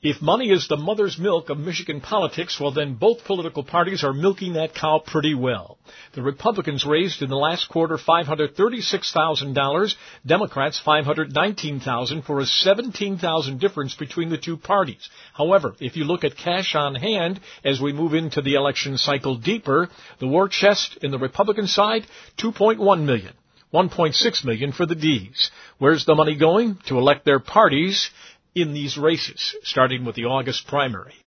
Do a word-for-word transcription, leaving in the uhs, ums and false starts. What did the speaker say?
If money is the mother's milk of Michigan politics, well, then both political parties are milking that cow pretty well. The Republicans raised in the last quarter five hundred thirty-six thousand dollars, Democrats five hundred nineteen thousand dollars, for a seventeen thousand dollars difference between the two parties. However, if you look at cash on hand as we move into the election cycle deeper, the war chest in the Republican side, two point one million dollars. one point six million dollars for the D's. Where's the money going? To elect their parties in these races, starting with the August primary.